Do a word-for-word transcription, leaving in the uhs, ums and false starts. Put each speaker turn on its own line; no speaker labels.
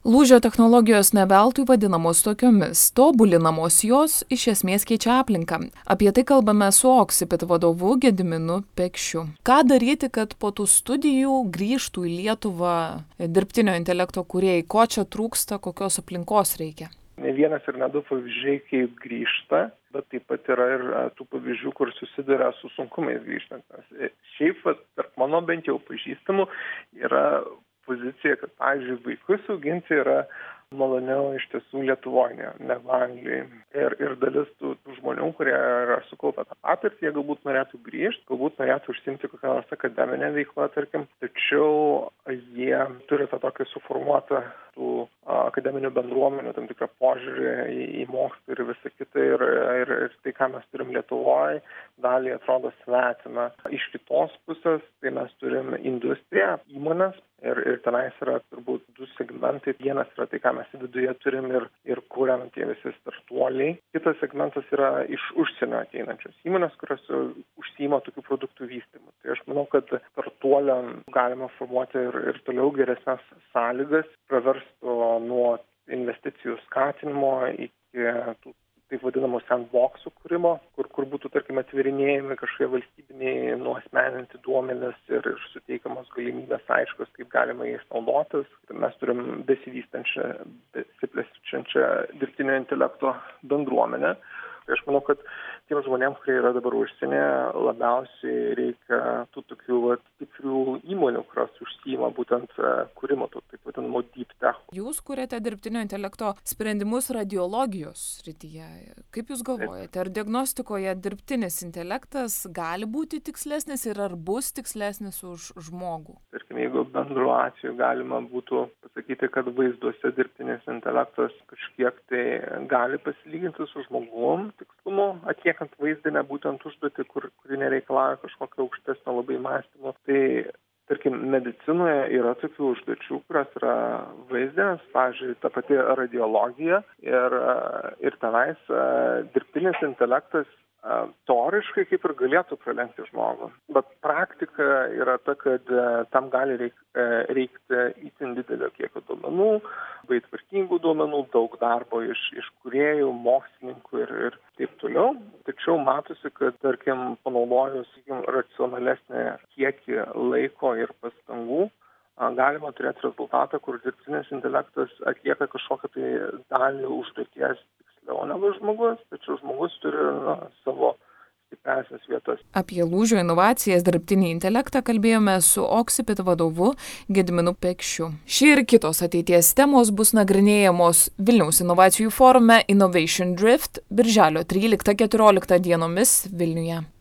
Lūžio technologijos ne veltui vadinamos tokiomis, tobulinamos jos iš esmės keičia aplinką. Apie tai kalbame su Oxipit vadovu Gediminu Pekšiu. Ką daryti, kad po tų studijų grįžtų į Lietuvą dirbtinio intelekto kūrėjai? Ko čia trūksta, kokios aplinkos reikia?
Ne vienas ir ne du pavyzdžiai, kaip grįžta, bet taip pat yra ir tų pavyzdžių, kur susiduria su sunkumais grįžtant. Šiaip, tarp mano bent jau pažįstamų, yra pozicija, kad, pavyzdžiui, vaikus auginti yra maloniau iš tiesų Lietuvoje, ne, negu Anglijoje. Ir, ir dalis tų, tų žmonių, kurie yra sukaupę tą patirtį, jie galbūt norėtų grįžti, galbūt norėtų užsiimti kokią nors akademinę veiklą, tarkim, tačiau jie turi tą tokį suformuotą tų akademinių bendruomenių, tam tikrą požiūrį į, į mokslą ir visą kitą. Ir, ir, ir tai, ką mes turim Lietuvoje, dalį atrodo svetima. Iš kitos pusės, tai mes turim industriją, įmonės. Ir, ir tenais yra turbūt du segmentai. Vienas yra tai, ką mes viduje turim ir, ir kuriam tie visi startuoliai. Kitas segmentas yra iš užsienio ateinančios įmonės, kurios užsiima tokių produktų vystymu. Tai aš manau, kad startuoliam galima formuoti ir, ir toliau geresnes sąlygas, praverstų nuo investicijų skatinimo iki tų taip vadinamų sandboxų kūrimo, kur, kur būtų, tarkim, atvirinėjami kažkokie valstybiniai nuasmeninti duomenys ir, ir suteikiamos galimybės aiškios, kaip galima jais naudotis. Mes turim besivystančią, besiplečiančią dirbtinio intelekto bendruomenę. Tai aš manau, kad tiems žmonėms, kurie yra dabar užsienyje, labiausiai reikia tų tokių vat, stiprių įmonių, kurios užsiima būtent kūrimo, tų taip vadinamų deep tech.
Jūs kuriate dirbtinio intelekto sprendimus radiologijos srityje. Kaip Jūs galvojate, ar diagnostikoje dirbtinis intelektas gali būti tikslesnis ir ar bus tikslesnis už žmogų?
Tarkim, jeigu bendru atveju galima būtų pasakyti, kad vaizduose dirbtinis intelektas kažkiek tai gali pasilyginti su žmogum tikslumu, atliekant vaizdinę būtent užduotį, kur, kuri nereikalauja kažkokio aukštesnio labai mąstymo. Tai, tarkim, medicinoje yra tokių užduočių, kurios yra vaizdinės, pavyzdžiui, ta pati radiologija ir, ir tenais dirbtinis intelektas teoriškai kaip ir galėtų pralenkti žmogų. Bet praktika yra ta, kad tam gali reik, reikti itin didelio kiekio duomenų, labai tvarkingų duomenų, daug darbo iš, iš kūrėjų, mokslininkų ir, ir taip toliau. Tačiau matosi, kad, tarkim, panaudojus sakykim, racionalesnį kiekį laiko ir pastangų, galima turėti rezultatą, kur dirbtinis intelektas atlieka kažkokią tai dalį užduoties tiksliau negu žmogus, tačiau žmogus turi na, savo stipriąsias vietas.
Apie lūžio inovacijas dirbtinį intelektą kalbėjome su Oxipit vadovu Gediminu Pekšiu. Ši ir kitos ateities temos bus nagrinėjamos Vilniaus inovacijų forume Innovation Drift birželio tryliktą keturioliktą dienomis Vilniuje.